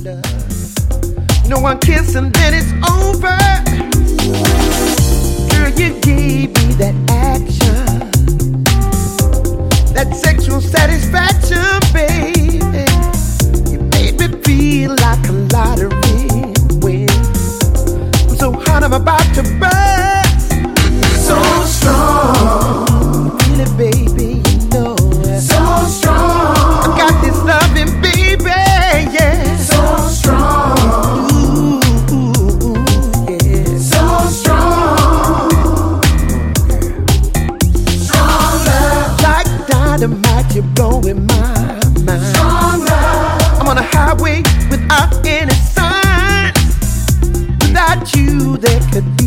love. No one kiss and then it's over. Girl, you gave me that action, that sexual satisfaction, baby. You made me feel like a lottery win. I'm so hot, I'm about to burst. So strong, feel it, baby, you know. So strong, I got this loving, baby, yeah. So strong, ooh, yeah. So strong, strong love, like dynamite, you're blowing my mind. Strong love, I'm on a highway without any signs. Without you, there could